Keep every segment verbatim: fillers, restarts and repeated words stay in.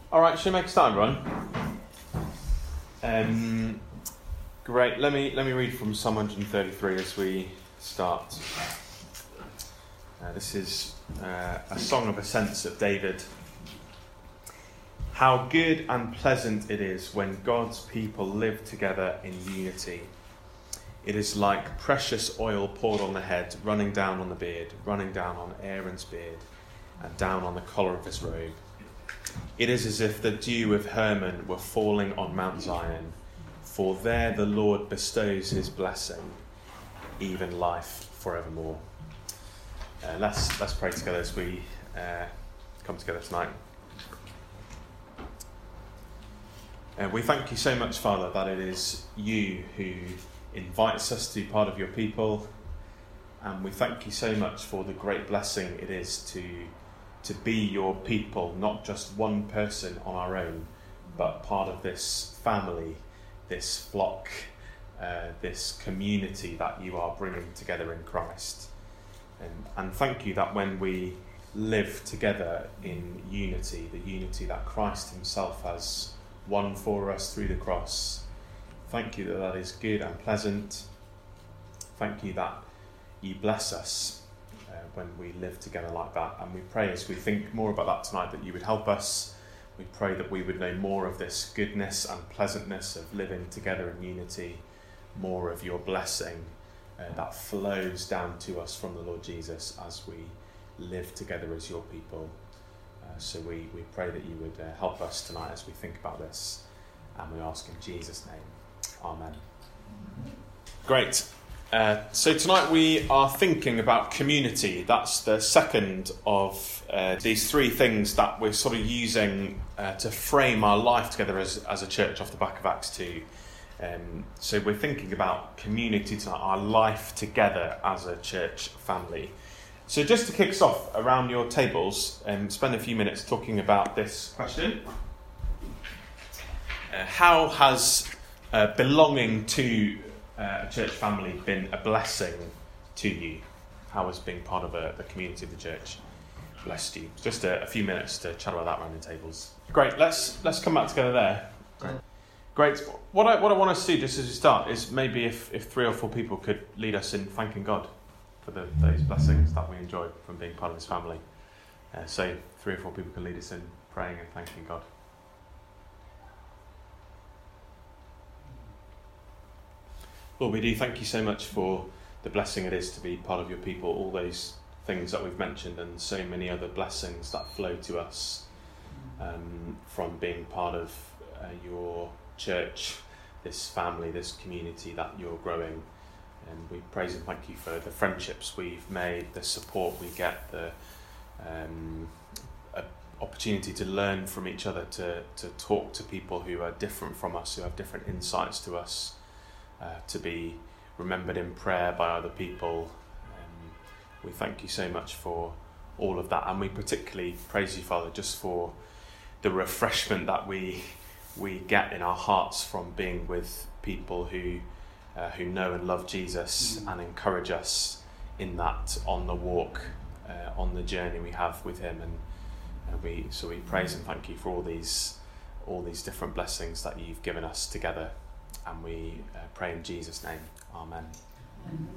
All right, shall we make a start, everyone? Um, great. Let me let me read from Psalm one thirty-three as we start. Uh, this is uh, a song of ascents of David. How good and pleasant it is when God's people live together in unity. It is like precious oil poured on the head, running down on the beard, running down on Aaron's beard, and down on the collar of his robe. It is as if the dew of Hermon were falling on Mount Zion, for there the Lord bestows his blessing, even life forevermore. Uh, let's let's pray together as we uh, come together tonight. Uh, we thank you so much, Father, that it is you who invites us to be part of your people, and we thank you so much for the great blessing it is to to be your people, not just one person on our own, but part of this family, this flock, uh, this community that you are bringing together in Christ. And, and thank you that when we live together in unity, the unity that Christ himself has won for us through the cross, thank you that that is good and pleasant. Thank you that you bless us uh, when we live together like that. And we pray as we think more about that tonight that you would help us. We pray that we would know more of this goodness and pleasantness of living together in unity, more of your blessing uh, that flows down to us from the Lord Jesus as we live together as your people. Uh, so we, we pray that you would uh, help us tonight as we think about this. And we ask in Jesus' name. Amen. Great. Uh, so tonight we are thinking about community. That's the second of uh, these three things that we're sort of using uh, to frame our life together as, as a church off the back of Acts two. Um, so we're thinking about community tonight, our life together as a church family. So just to kick us off around your tables, um, spend a few minutes talking about this question. Uh, how has uh, belonging to uh, a church family been a blessing to you? How has being part of a, the community of the church blessed you? Just a, a few minutes to chat about that around the tables. Great, let's let's come back together there. Great. Great. What I what I want us to do just as we start is maybe if, if three or four people could lead us in thanking God for the, those blessings that we enjoy from being part of this family. Uh, so three or four people can lead us in praying and thanking God. Lord, we do thank you so much for the blessing it is to be part of your people, all those things that we've mentioned and so many other blessings that flow to us um, from being part of uh, your church, this family, this community that you're growing. And we praise and thank you for the friendships we've made, the support we get, the um, opportunity to learn from each other, to, to talk to people who are different from us, who have different insights to us. Uh, to be remembered in prayer by other people. Um, we thank you so much for all of that, and we particularly praise you, Father, just for the refreshment that we we get in our hearts from being with people who uh, who know and love Jesus and encourage us in that on the walk, uh, on the journey we have with him. And uh, we so we praise and thank you for all these all these different blessings that you've given us together. And we uh, pray in Jesus' name. Amen. Amen.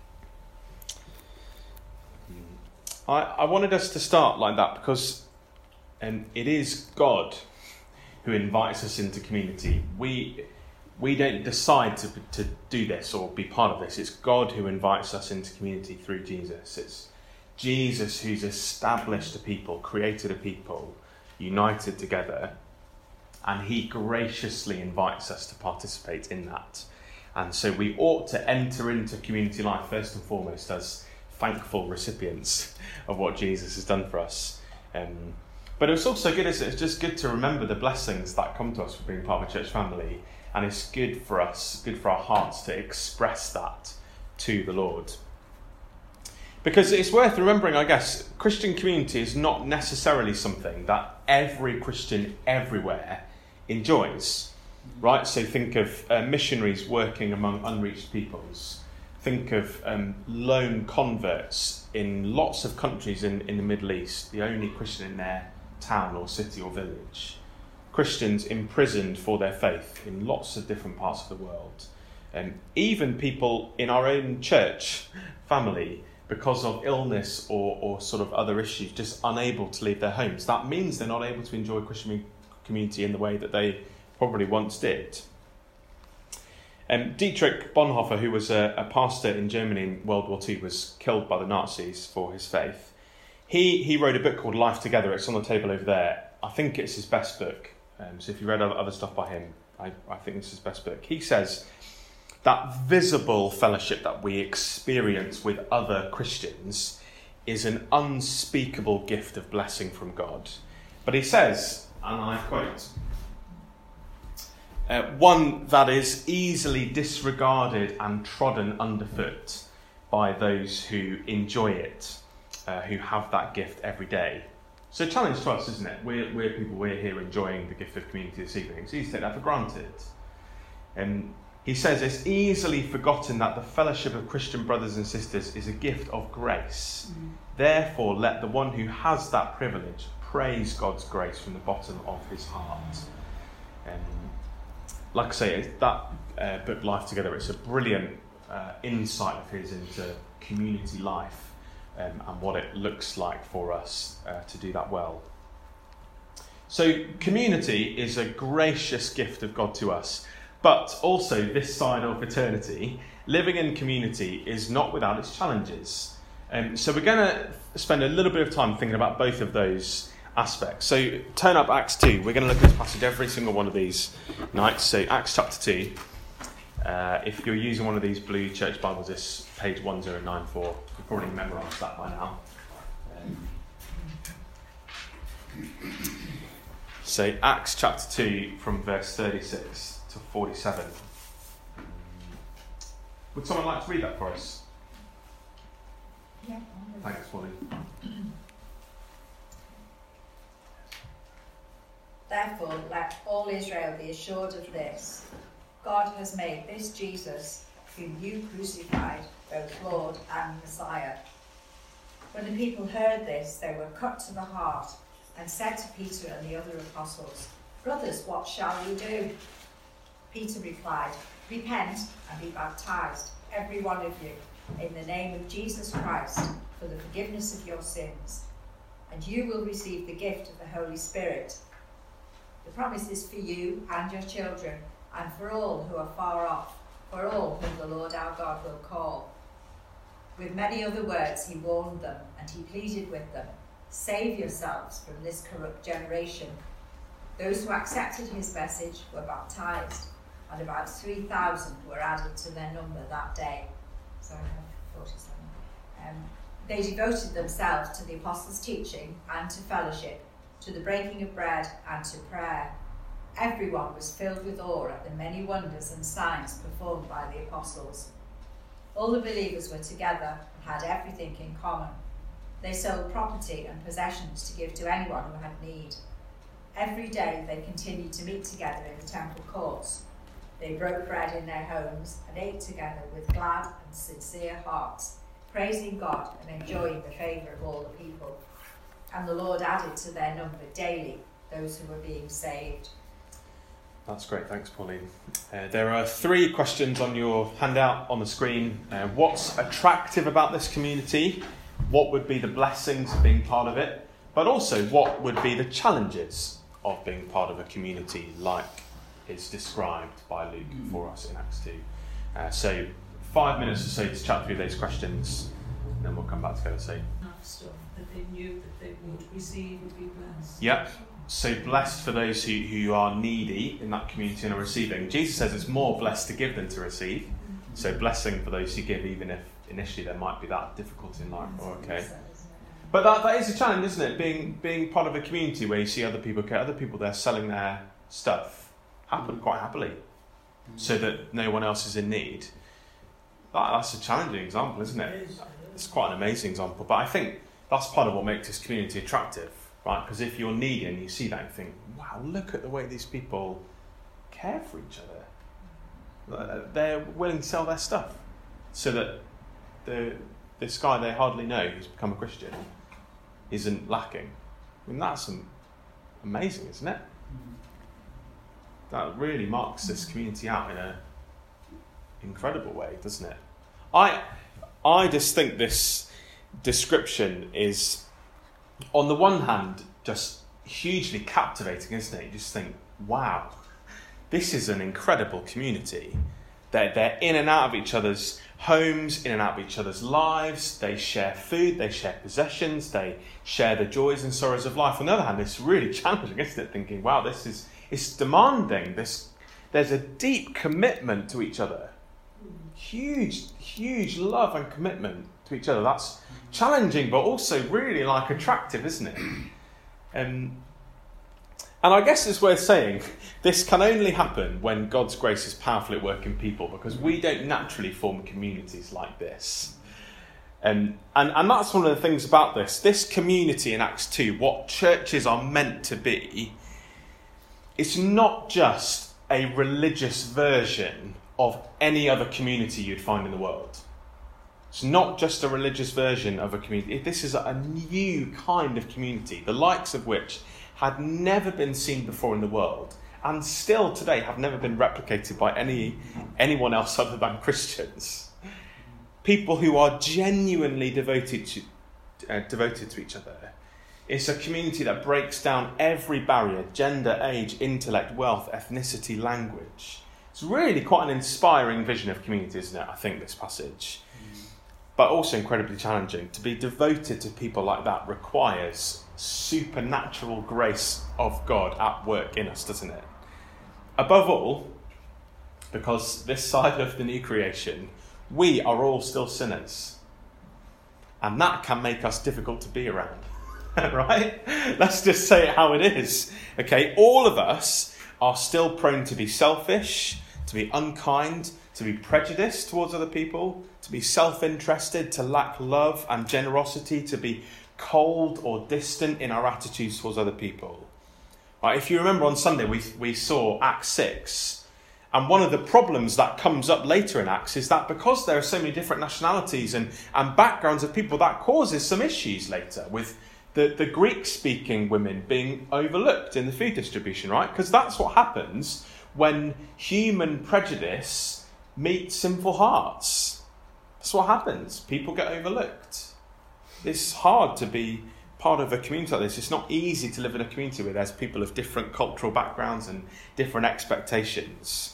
I, I wanted us to start like that because um, it is God who invites us into community. We we don't decide to to do this or be part of this. It's God who invites us into community through Jesus. It's Jesus who's established a people, created a people, united together. And he graciously invites us to participate in that. And so we ought to enter into community life first and foremost as thankful recipients of what Jesus has done for us. Um, but it's also good, isn't it? It's just good to remember the blessings that come to us for being part of a church family. And it's good for us, good for our hearts to express that to the Lord. Because it's worth remembering, I guess, Christian community is not necessarily something that every Christian everywhere enjoys, right? So think of uh, missionaries working among unreached peoples. Think of um, lone converts in lots of countries in, in the Middle East, the only Christian in their town or city or village. Christians imprisoned for their faith in lots of different parts of the world. And even people in our own church family, because of illness or, or sort of other issues, just unable to leave their homes. That means they're not able to enjoy Christian community in the way that they probably once did. Um, Dietrich Bonhoeffer, who was a, a pastor in Germany in World War Two, was killed by the Nazis for his faith. He he wrote a book called Life Together. It's on the table over there. I think it's his best book. Um, so if you read other stuff by him, I, I think it's his best book. He says that visible fellowship that we experience with other Christians is an unspeakable gift of blessing from God. But he says, and I quote, Uh, one that is easily disregarded and trodden underfoot by those who enjoy it, uh, who have that gift every day. So challenge to us, isn't it? We're, we're people, we're here enjoying the gift of community this evening. It's easy to take that for granted. And he says it's easily forgotten that the fellowship of Christian brothers and sisters is a gift of grace. Mm. Therefore, let the one who has that privilege praise God's grace from the bottom of his heart. Um, Like I say, that uh, book, Life Together, it's a brilliant uh, insight of his into community life um, and what it looks like for us uh, to do that well. So community is a gracious gift of God to us, but also this side of eternity, living in community is not without its challenges. Um, so we're going to spend a little bit of time thinking about both of those aspects. So turn up Acts two. We're going to look at this passage every single one of these nights. So Acts chapter two. Uh, if you're using one of these blue church Bibles, it's page one thousand ninety-four. You've probably memorised that by now. Um, so Acts chapter two from verse thirty-six to forty-seven. Would someone like to read that for us? Yeah. Thanks, Molly. Therefore, let all Israel be assured of this. God has made this Jesus, whom you crucified, both Lord and Messiah. When the people heard this, they were cut to the heart and said to Peter and the other apostles, "Brothers, what shall we do?" Peter replied, "Repent and be baptized, every one of you, in the name of Jesus Christ, for the forgiveness of your sins, and you will receive the gift of the Holy Spirit. The promise is for you and your children, and for all who are far off, for all whom the Lord our God will call." With many other words he warned them, and he pleaded with them, "Save yourselves from this corrupt generation." Those who accepted his message were baptized, and about three thousand were added to their number that day. So I have forty-seven. Um, they devoted themselves to the apostles' teaching and to fellowship, to the breaking of bread and to prayer. Everyone was filled with awe at the many wonders and signs performed by the apostles. All the believers were together and had everything in common. They sold property and possessions to give to anyone who had need. Every day they continued to meet together in the temple courts. They broke bread in their homes and ate together with glad and sincere hearts, praising God and enjoying the favour of all the people. And the Lord added to their number daily those who were being saved. That's great, thanks Pauline. Uh, there are three questions on your handout on the screen. Uh, what's attractive about this community? What would be the blessings of being part of it? But also, what would be the challenges of being part of a community like is described by Luke for us in Acts two? Uh, so, five minutes or so to chat through those questions, and then we'll come back together. So, stuff that they knew that they would receive would be blessed. Yep. So blessed for those who, who are needy in that community and are receiving. Jesus says it's more blessed to give than to receive. Mm-hmm. So blessing for those who give, even if initially there might be that difficulty in life. Oh, okay. But that, that is a challenge, isn't it? Being being part of a community where you see other people care, other people there selling their stuff happen quite happily, mm-hmm. so that no one else is in need. That, that's a challenging example, isn't it? It is. It's quite an amazing example. But I think that's part of what makes this community attractive. Right, because if you're needy and you see that, you think, wow, look at the way these people care for each other. They're willing to sell their stuff so that the this guy they hardly know who's become a Christian isn't lacking. I mean, that's amazing, isn't it? That really marks this community out in an incredible way, doesn't it? I, I just think this description is, on the one hand, just hugely captivating, isn't it? You just think, wow, this is an incredible community. They're, they're in and out of each other's homes, in and out of each other's lives. They share food, they share possessions, they share the joys and sorrows of life. On the other hand, it's really challenging, isn't it? Thinking, wow, this is it's demanding. This, there's a deep commitment to each other. Huge, huge love and commitment to each other. That's challenging, but also really like attractive, isn't it? Um, and I guess it's worth saying, this can only happen when God's grace is powerfully at work in people, because we don't naturally form communities like this. Um, and, and that's one of the things about this. This community in Acts two, what churches are meant to be, it's not just a religious version of any other community you'd find in the world. It's not just a religious version of a community. This is a new kind of community, the likes of which had never been seen before in the world, and still today have never been replicated by any anyone else other than Christians. People who are genuinely devoted to uh, devoted to each other. It's a community that breaks down every barrier: gender, age, intellect, wealth, ethnicity, language. It's really quite an inspiring vision of community, isn't it? I think this passage. But also incredibly challenging. To be devoted to people like that requires supernatural grace of God at work in us, doesn't it? Above all, because this side of the new creation, we are all still sinners. And that can make us difficult to be around. Right? Let's just say it how it is. Okay, all of us are still prone to be selfish, to be unkind, to be prejudiced towards other people, to be self-interested, to lack love and generosity, to be cold or distant in our attitudes towards other people. Right, if you remember on Sunday, we we saw Acts six, and one of the problems that comes up later in Acts is that because there are so many different nationalities and, and backgrounds of people, that causes some issues later with the, the Greek-speaking women being overlooked in the food distribution, right? Because that's what happens when human prejudice meets sinful hearts. That's what happens. People get overlooked. It's hard to be part of a community like this. It's not easy to live in a community where there's people of different cultural backgrounds and different expectations.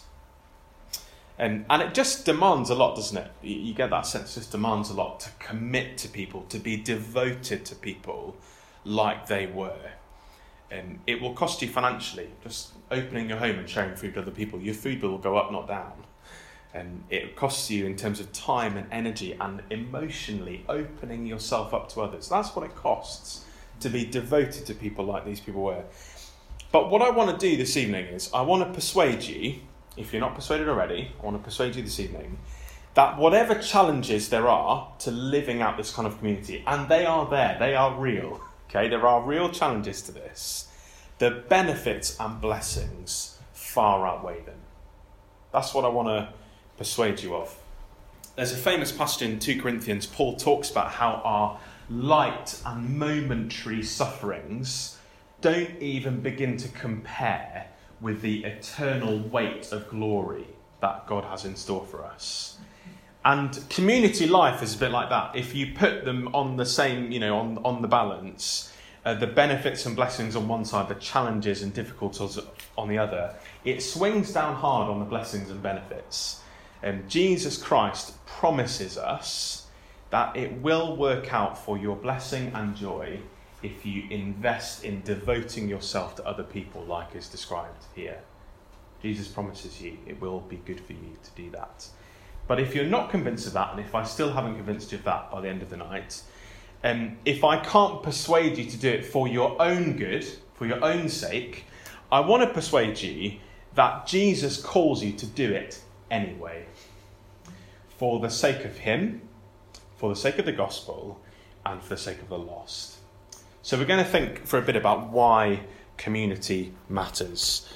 And, and it just demands a lot, doesn't it? You, you get that sense. It just demands a lot to commit to people, to be devoted to people like they were. And it will cost you financially. Just opening your home and sharing food with other people, your food bill will go up, not down. And it costs you in terms of time and energy and emotionally opening yourself up to others. That's what it costs to be devoted to people like these people were. But what I want to do this evening is I want to persuade you, if you're not persuaded already, I want to persuade you this evening that whatever challenges there are to living out this kind of community, and they are there, they are real, okay? There are real challenges to this. The benefits and blessings far outweigh them. That's what I want to persuade you of. There's a famous passage in Second Corinthians. Paul talks about how our light and momentary sufferings don't even begin to compare with the eternal weight of glory that God has in store for us. And community life is a bit like that. If you put them on the same, you know, on, on the balance, uh, the benefits and blessings on one side, the challenges and difficulties on the other, it swings down hard on the blessings and benefits. And Jesus Christ promises us that it will work out for your blessing and joy if you invest in devoting yourself to other people like is described here. Jesus promises you it will be good for you to do that. But if you're not convinced of that, and if I still haven't convinced you of that by the end of the night, um, if I can't persuade you to do it for your own good, for your own sake, I want to persuade you that Jesus calls you to do it anyway. For the sake of him, for the sake of the gospel, and for the sake of the lost. So we're going to think for a bit about why community matters.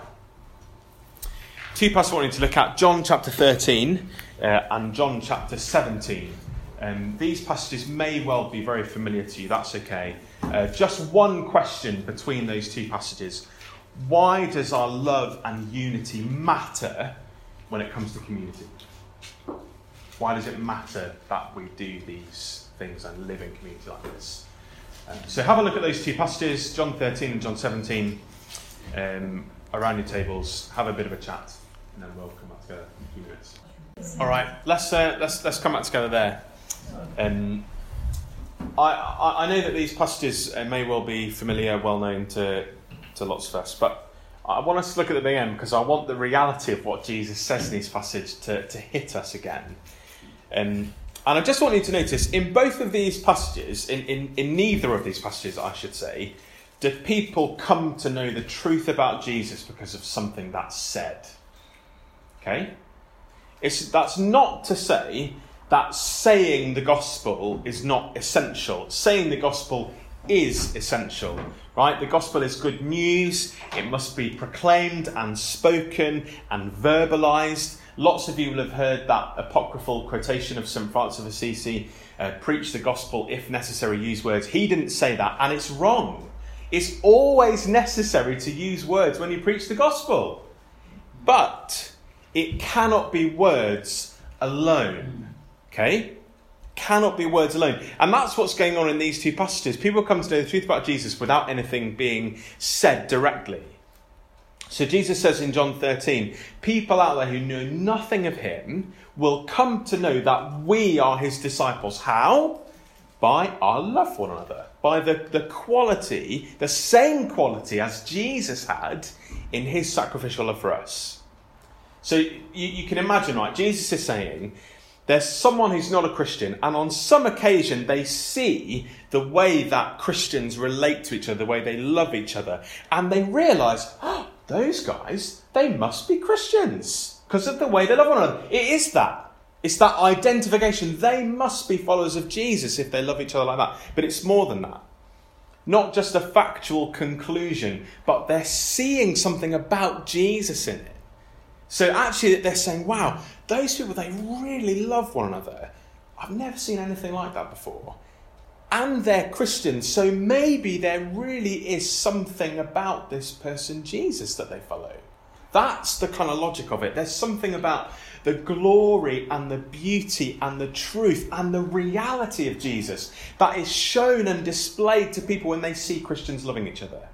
Two passages I want you to look at, John chapter thirteen uh, and John chapter seventeen. Um, these passages may well be very familiar to you, that's okay. Uh, just one question between those two passages. Why does our love and unity matter when it comes to community? Why does it matter that we do these things and live in community like this? Um, so have a look at those two passages, John thirteen and John seventeen, um, around your tables. Have a bit of a chat, and then we'll come back together in a few minutes. All right, let's uh, let's let's come back together there. Um, I, I I know that these passages uh, may well be familiar, well known to to lots of us, but I want us to look at them again because I want the reality of what Jesus says in this passage to, to hit us again. Um, and I just want you to notice, in both of these passages, in, in, in neither of these passages, I should say, do people come to know the truth about Jesus because of something that's said. Okay? It's, that's not to say that saying the gospel is not essential. Saying the gospel is essential, right? The gospel is good news. It must be proclaimed and spoken and verbalized. Lots of you will have heard that apocryphal quotation of Saint Francis of Assisi, uh, preach the gospel, if necessary, use words. He didn't say that, and it's wrong. It's always necessary to use words when you preach the gospel. But it cannot be words alone, okay? Cannot be words alone. And that's what's going on in these two passages. People come to know the truth about Jesus without anything being said directly. So Jesus says in John thirteen, people out there who know nothing of him will come to know that we are his disciples. How? By our love for one another. By the, the quality, the same quality as Jesus had in his sacrificial love for us. So you, you can imagine, right? Jesus is saying, there's someone who's not a Christian, and on some occasion they see the way that Christians relate to each other, the way they love each other, and they realise, oh, those guys, they must be Christians because of the way they love one another. It is that. It's that identification. They must be followers of Jesus if they love each other like that. But it's more than that. Not just a factual conclusion, but they're seeing something about Jesus in it. So actually they're saying, wow, those people, they really love one another. I've never seen anything like that before. And they're Christians, so maybe there really is something about this person, Jesus, that they follow. That's the kind of logic of it. There's something about the glory and the beauty and the truth and the reality of Jesus that is shown and displayed to people when they see Christians loving each other.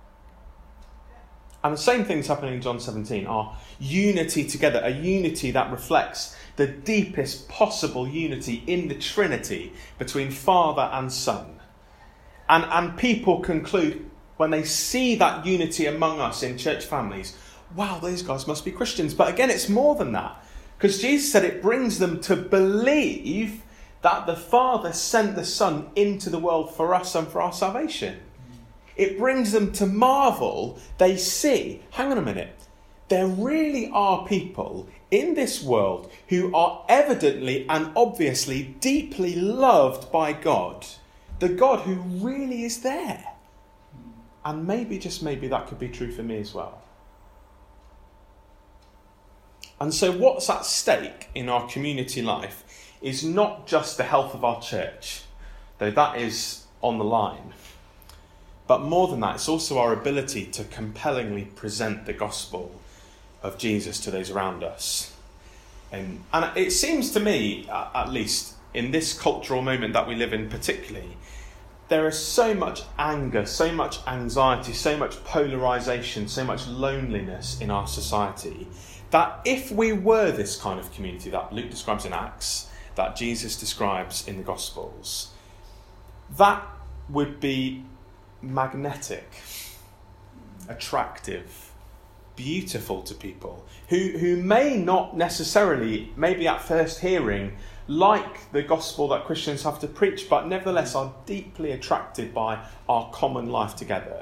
And the same thing's happening in John seventeen, our unity together, a unity that reflects the deepest possible unity in the Trinity between Father and Son. And, and people conclude, when they see that unity among us in church families, wow, those guys must be Christians. But again, it's more than that. Because Jesus said it brings them to believe that the Father sent the Son into the world for us and for our salvation. It brings them to marvel. They see, hang on a minute, there really are people in this world who are evidently and obviously deeply loved by God. The God who really is there. And maybe, just maybe, that could be true for me as well. And so what's at stake in our community life is not just the health of our church, though that is on the line. But more than that, it's also our ability to compellingly present the gospel of Jesus to those around us. Um, and it seems to me, at least in this cultural moment that we live in particularly, there is so much anger, so much anxiety, so much polarisation, so much loneliness in our society, that if we were this kind of community that Luke describes in Acts, that Jesus describes in the Gospels, that would be magnetic, attractive, beautiful to people who, who may not necessarily, maybe at first hearing, like the gospel that Christians have to preach, but nevertheless are deeply attracted by our common life together.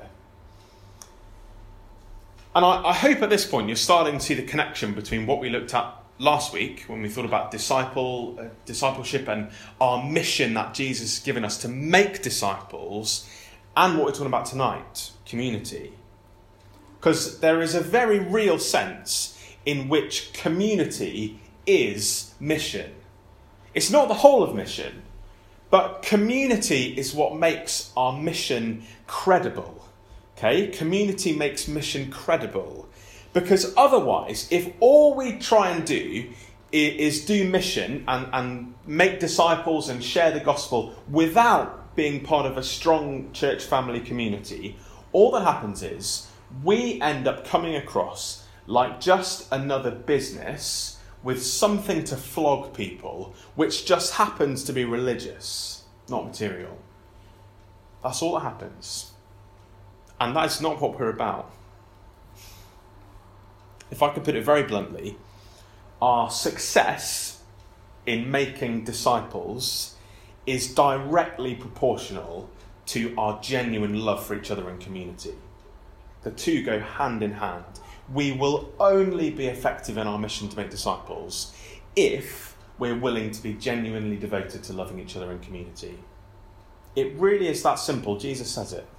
And I, I hope at this point you're starting to see the connection between what we looked at last week when we thought about disciple, uh, discipleship and our mission that Jesus has given us to make disciples, and what we're talking about tonight, community. Because there is a very real sense in which community is mission. It's not the whole of mission, but community is what makes our mission credible. Okay, community makes mission credible. Because otherwise, if all we try and do is do mission and, and make disciples and share the gospel without being part of a strong church family community, all that happens is we end up coming across like just another business with something to flog people, which just happens to be religious, not material. That's all that happens. And that is not what we're about. If I could put it very bluntly, our success in making disciples is directly proportional to our genuine love for each other and community. The two go hand in hand. We will only be effective in our mission to make disciples if we're willing to be genuinely devoted to loving each other in community. It really is that simple. Jesus says it.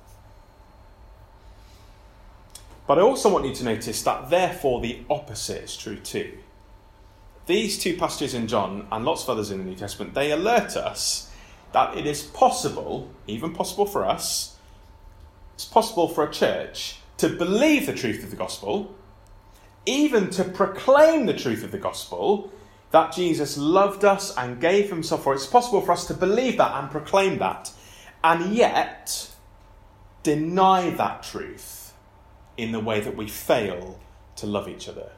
But I also want you to notice that therefore the opposite is true too. These two passages in John and lots of others in the New Testament, they alert us that it is possible, even possible for us, it's possible for a church to believe the truth of the gospel, even to proclaim the truth of the gospel, that Jesus loved us and gave himself for us. It's possible for us to believe that and proclaim that, and yet deny that truth in the way that we fail to love each other.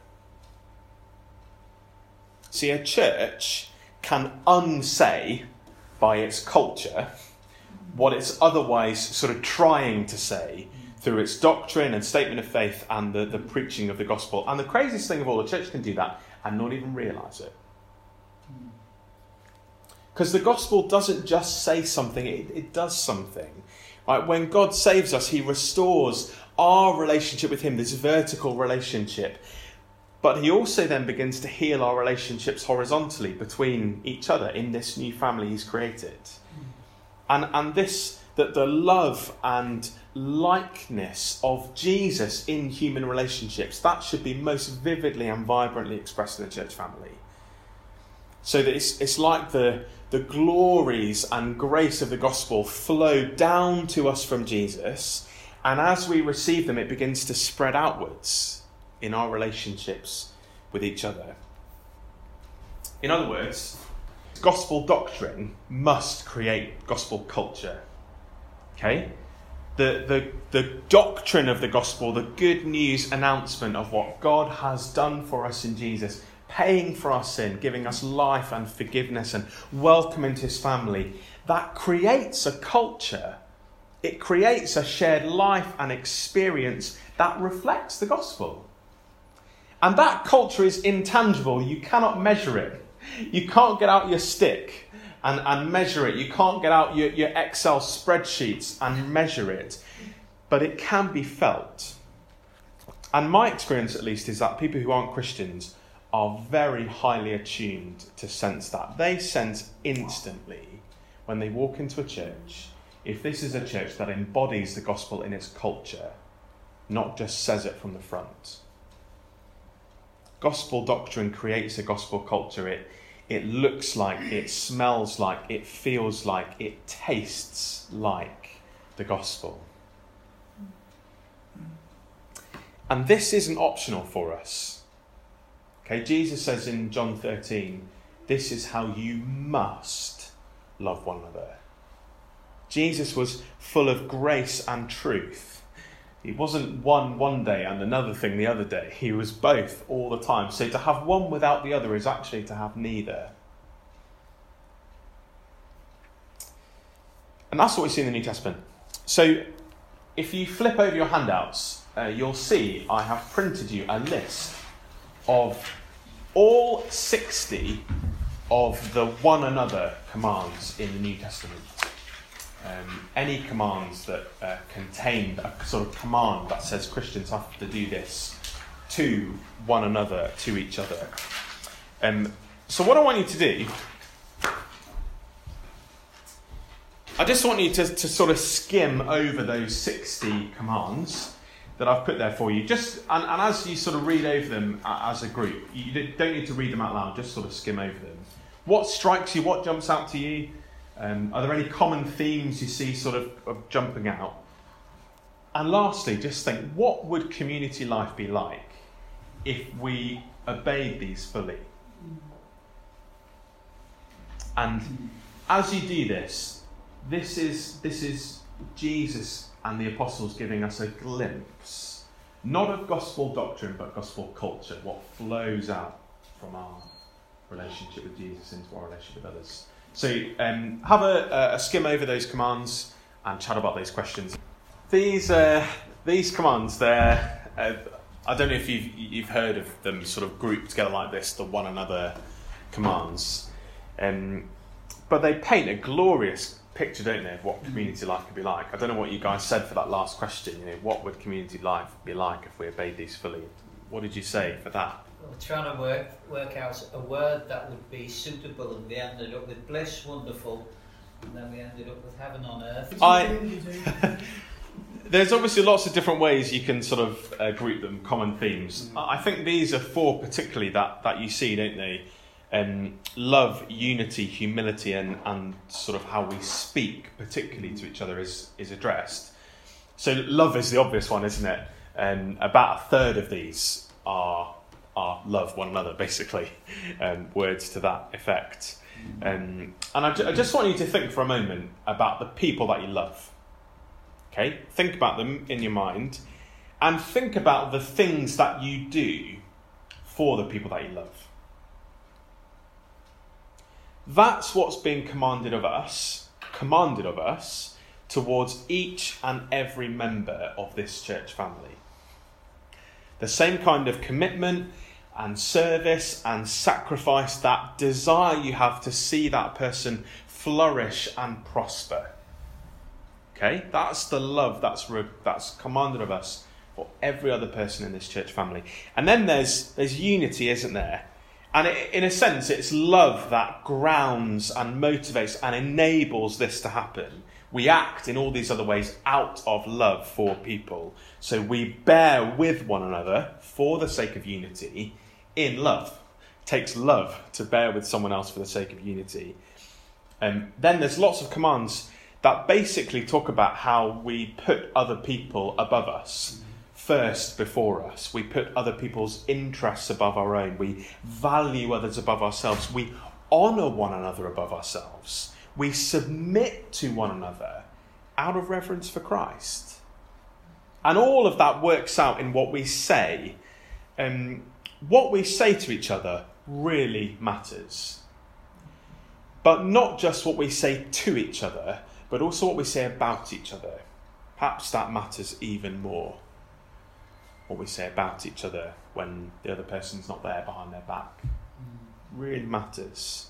See, a church can unsay by its culture what it's otherwise sort of trying to say through its doctrine and statement of faith and the, the preaching of the gospel. And the craziest thing of all, the church can do that and not even realise it. Because the gospel doesn't just say something, it, it does something. Right? When God saves us, he restores our relationship with him, this vertical relationship. But he also then begins to heal our relationships horizontally between each other in this new family he's created. And, and this, that the love and likeness of Jesus in human relationships, that should be most vividly and vibrantly expressed in the church family. So that it's, it's like the, the glories and grace of the gospel flow down to us from Jesus, and as we receive them, it begins to spread outwards in our relationships with each other. In other words, gospel doctrine must create gospel culture. Okay? The, the, the doctrine of the gospel, the good news announcement of what God has done for us in Jesus, paying for our sin, giving us life and forgiveness and welcome into his family, that creates a culture. It creates a shared life and experience that reflects the gospel. And that culture is intangible. You cannot measure it. You can't get out your stick and, and measure it. You can't get out your, your Excel spreadsheets and measure it. But it can be felt. And my experience, at least, is that people who aren't Christians are very highly attuned to sense that. They sense instantly when they walk into a church, if this is a church that embodies the gospel in its culture, not just says it from the front. Gospel doctrine creates a gospel culture. It, it looks like, it smells like, it feels like, it tastes like the gospel. And this isn't optional for us. Okay, Jesus says in John thirteen, this is how you must love one another. Jesus was full of grace and truth. He wasn't one one day and another thing the other day. He was both all the time. So to have one without the other is actually to have neither. And that's what we see in the New Testament. So if you flip over your handouts, uh, you'll see I have printed you a list of all sixty of the one another commands in the New Testament. Um, any commands that uh, contain a sort of command that says Christians have to do this to one another, to each other. Um, so what I want you to do, I just want you to, to sort of skim over those sixty commands that I've put there for you. Just and, and as you sort of read over them as a group, you don't need to read them out loud, just sort of skim over them. What strikes you? What jumps out to you? Um, are there any common themes you see sort of, of jumping out? And lastly, just think, what would community life be like if we obeyed these fully? And as you do this, this is this is Jesus and the apostles giving us a glimpse, not of gospel doctrine, but gospel culture, what flows out from our relationship with Jesus into our relationship with others. So um, have a, a skim over those commands and chat about those questions. These uh, these commands, they're, uh, I don't know if you've, you've heard of them sort of grouped together like this, the one another commands. Um, but they paint a glorious picture, don't they, of what community life could be like. I don't know what you guys said for that last question. You know, what would community life be like if we obeyed these fully? What did you say for that? Well, trying to work work out a word that would be suitable, and we ended up with bliss, wonderful, and then we ended up with heaven on earth. I, there's obviously lots of different ways you can sort of uh, group them, common themes. Mm. I think these are four particularly that, that you see, don't they? Um, love, unity, humility, and, and sort of how we speak, particularly to each other, is, is addressed. So love is the obvious one, isn't it? Um, about a third of these are are love one another, basically, um, words to that effect. Um, and I, ju- I just want you to think for a moment about the people that you love. Okay, think about them in your mind, and think about the things that you do for the people that you love. That's what's being commanded of us, commanded of us, towards each and every member of this church family. The same kind of commitment and service and sacrifice, that desire you have to see that person flourish and prosper. Okay, that's the love that's re- that's commanded of us for every other person in this church family. And then there's there's unity, isn't there? And it, in a sense, it's love that grounds and motivates and enables this to happen. We act in all these other ways out of love for people. So we bear with one another for the sake of unity in love. It takes love to bear with someone else for the sake of unity. Um, then there's lots of commands that basically talk about how we put other people above us. First before us. We put other people's interests above our own. We value others above ourselves. We honour one another above ourselves. We submit to one another out of reverence for Christ. And all of that works out in what we say. Um, what we say to each other really matters. But not just what we say to each other, but also what we say about each other. Perhaps that matters even more. What we say about each other when the other person's not there behind their back really matters.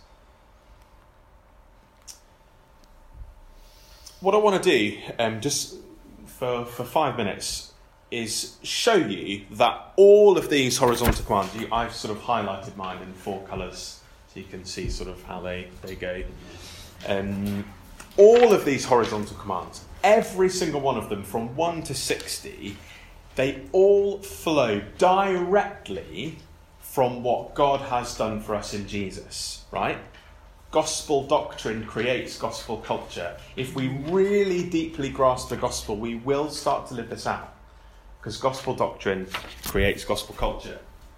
What I want to do, um, just for, for five minutes, is show you that all of these horizontal commands, you, I've sort of highlighted mine in four colours so you can see sort of how they, they go. Um, all of these horizontal commands, every single one of them from one to sixty, they all flow directly from what God has done for us in Jesus, right? Gospel doctrine creates gospel culture. If we really deeply grasp the gospel, we will start to live this out. Because gospel doctrine creates gospel culture.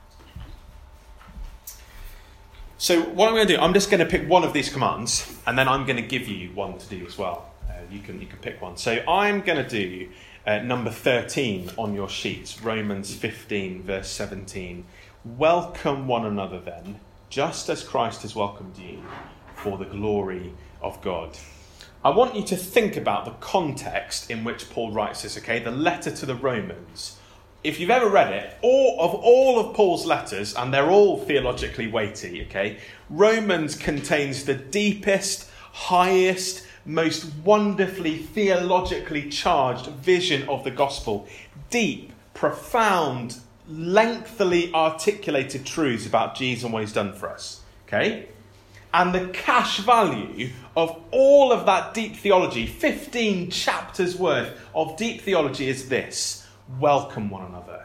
So what I'm going to do, I'm just going to pick one of these commands, and then I'm going to give you one to do as well. Uh, you can you can pick one. So I'm going to do uh, number thirteen on your sheets, Romans fifteen, verse seventeen. Welcome one another then, just as Christ has welcomed you, for the glory of God. I want you to think about the context in which Paul writes this, okay? The letter to the Romans. If you've ever read it, all of all of Paul's letters, and they're all theologically weighty, okay? Romans contains the deepest, highest, most wonderfully theologically charged vision of the gospel. Deep, profound, lengthily articulated truths about Jesus and what he's done for us, okay? And the cash value of all of that deep theology, fifteen chapters worth of deep theology, is this: welcome one another.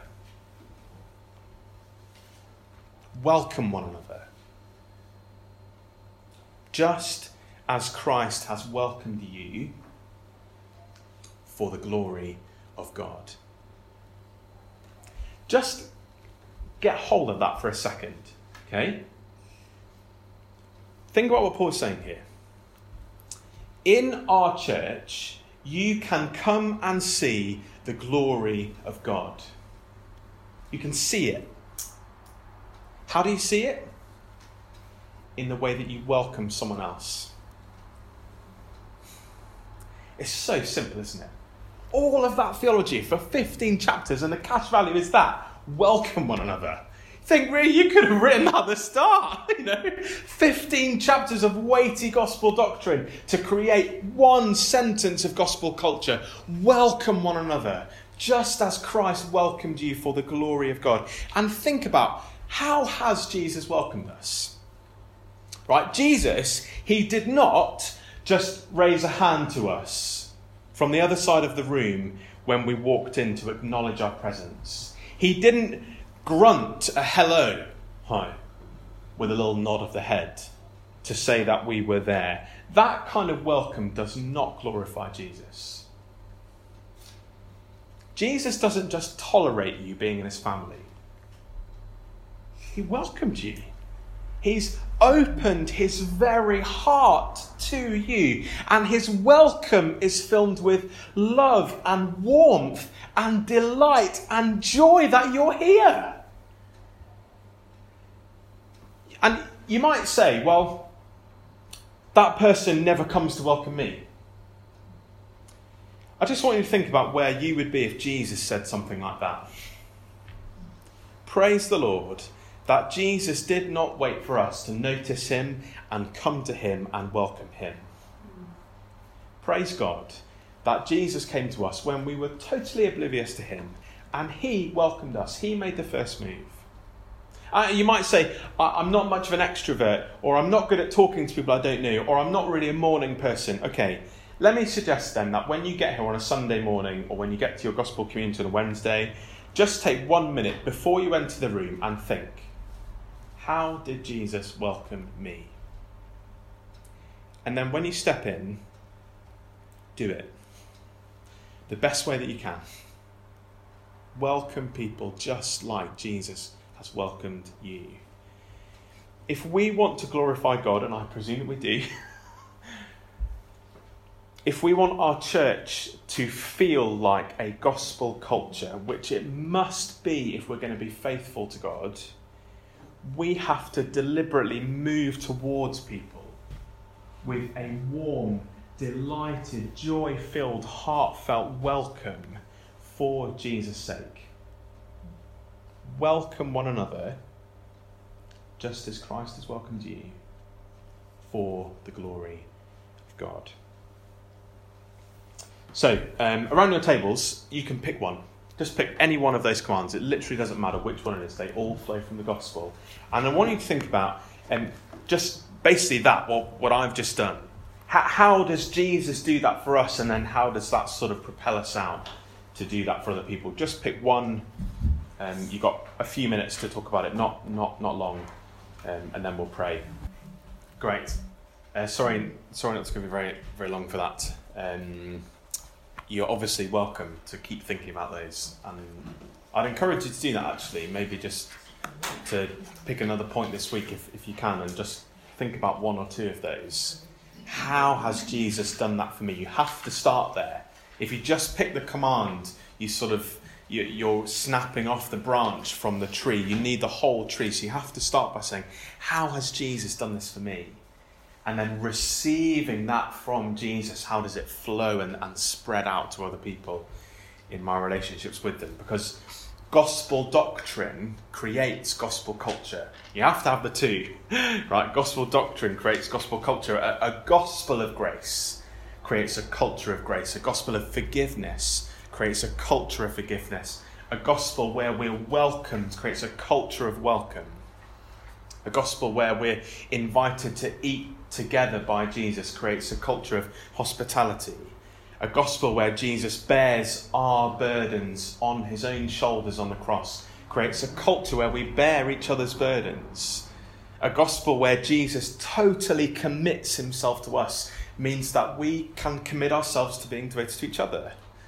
Welcome one another. Just as Christ has welcomed you for the glory of God. Just get hold of that for a second, okay? Think about what Paul's saying here. In our church, you can come and see the glory of God. You can see it. How do you see it? In the way that you welcome someone else. It's so simple, isn't it? All of that theology for fifteen chapters, and the cash value is that. Welcome one another. Think, really, you could have written that at the start. You know, fifteen chapters of weighty gospel doctrine to create one sentence of gospel culture. Welcome one another, just as Christ welcomed you for the glory of God. And think about, how has Jesus welcomed us? Right, Jesus, he did not just raise a hand to us from the other side of the room when we walked in to acknowledge our presence. He didn't grunt a hello, hi, with a little nod of the head to say that we were there. That kind of welcome does not glorify Jesus. Jesus doesn't just tolerate you being in his family. He welcomed you. He's opened his very heart to you, and his welcome is filled with love and warmth and delight and joy that you're here. And you might say, well, that person never comes to welcome me. I just want you to think about where you would be if Jesus said something like that. Praise the Lord that Jesus did not wait for us to notice him and come to him and welcome him. Praise God that Jesus came to us when we were totally oblivious to him, and he welcomed us. He made the first move. Uh, you might say, I'm not much of an extrovert, or I'm not good at talking to people I don't know, or I'm not really a morning person. Okay, let me suggest then that when you get here on a Sunday morning, or when you get to your gospel community on a Wednesday, just take one minute before you enter the room and think, how did Jesus welcome me? And then when you step in, do it. The best way that you can. Welcome people just like Jesus has welcomed you. If we want to glorify God, and I presume that we do, if we want our church to feel like a gospel culture, which it must be if we're going to be faithful to God, we have to deliberately move towards people with a warm, delighted, joy-filled, heartfelt welcome for Jesus' sake. Welcome one another just as Christ has welcomed you for the glory of God. So, um, around your tables, you can pick one. Just pick any one of those commands. It literally doesn't matter which one it is. They all flow from the gospel. And I want you to think about um, just basically that, what, what I've just done. How, how does Jesus do that for us? And then how does that sort of propel us out to do that for other people? Just pick one. Um, you've got a few minutes to talk about it. Not not not long. Um, and then we'll pray. Great. Uh, sorry, sorry not to be very, very long for that. Um, You're obviously welcome to keep thinking about those. And I'd encourage you to do that, actually. Maybe just to pick another point this week if, if you can, and just think about one or two of those. How has Jesus done that for me? You have to start there. If you just pick the command, you sort of, you, you're snapping off the branch from the tree. You need the whole tree. So you have to start by saying, how has Jesus done this for me? And then receiving that from Jesus, how does it flow and, and spread out to other people in my relationships with them? Because gospel doctrine creates gospel culture. You have to have the two, right? Gospel doctrine creates gospel culture. A, a gospel of grace creates a culture of grace. A gospel of forgiveness creates a culture of forgiveness. A gospel where we're welcomed creates a culture of welcome. A gospel where we're invited to eat together by Jesus creates a culture of hospitality. A gospel where Jesus bears our burdens on his own shoulders on the cross creates a culture where we bear each other's burdens. A gospel where Jesus totally commits himself to us means that we can commit ourselves to being devoted to each other.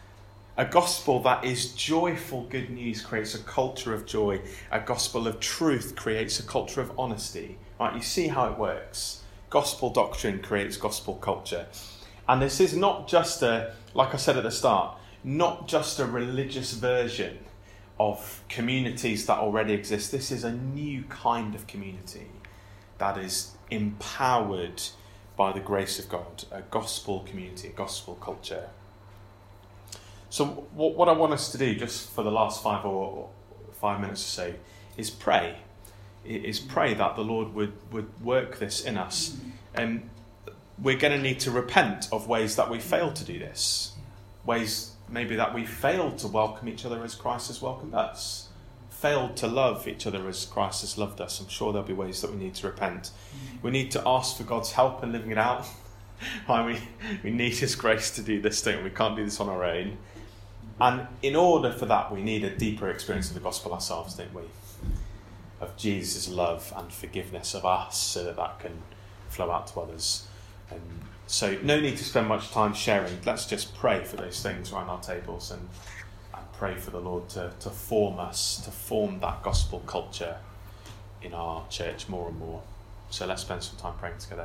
A gospel that is joyful good news creates a culture of joy. A gospel of truth creates a culture of honesty. Right? You see how it works. Gospel doctrine creates gospel culture. And this is not just a, like I said at the start, not just a religious version of communities that already exist. This is a new kind of community that is empowered by the grace of God, a gospel community, a gospel culture. So what, what I want us to do, just for the last five or five minutes or so, is pray. Is pray that the Lord would, would work this in us. And we're going to need to repent of ways that we failed to do this. Ways maybe that we failed to welcome each other as Christ has welcomed us. Failed to love each other as Christ has loved us. I'm sure there'll be ways that we need to repent. We need to ask for God's help in living it out. Why we, we need his grace to do this, don't we? We can't do this on our own. And in order for that, we need a deeper experience of the gospel ourselves, don't we? Of Jesus' love and forgiveness of us, so that that can flow out to others. And so no need to spend much time sharing. Let's just pray for those things around our tables and, and pray for the Lord to, to form us, to form that gospel culture in our church more and more. So let's spend some time praying together.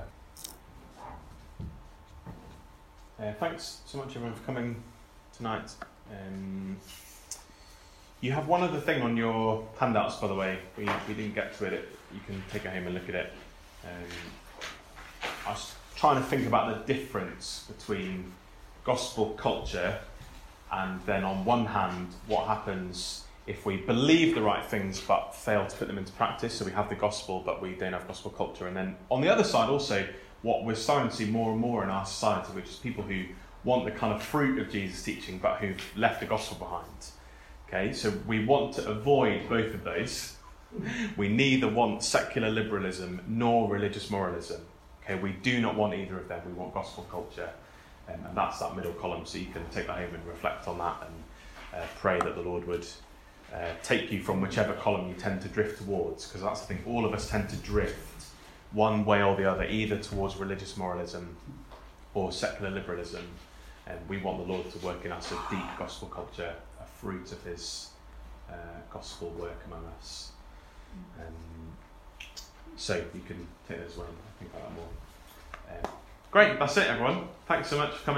Uh, thanks so much everyone for coming tonight. Um, you have one other thing on your handouts, by the way. We, we didn't get to it. You can take it home and look at it. Um, I was trying to think about the difference between gospel culture and then on one hand what happens if we believe the right things but fail to put them into practice. So we have the gospel but we don't have gospel culture. And then on the other side also what we're starting to see more and more in our society, which is people who want the kind of fruit of Jesus' teaching but who've left the gospel behind. Okay, so we want to avoid both of those. We neither want secular liberalism nor religious moralism. Okay, we do not want either of them. We want gospel culture. Um, and that's that middle column, so you can take that home and reflect on that and uh, pray that the Lord would uh, take you from whichever column you tend to drift towards, because that's the thing, all of us tend to drift one way or the other, either towards religious moralism or secular liberalism. And we want the Lord to work in us a deep gospel culture, a fruit of his uh, gospel work among us. Um, so you can take those away and think about that more. Um, great, that's it everyone. Thanks so much for coming.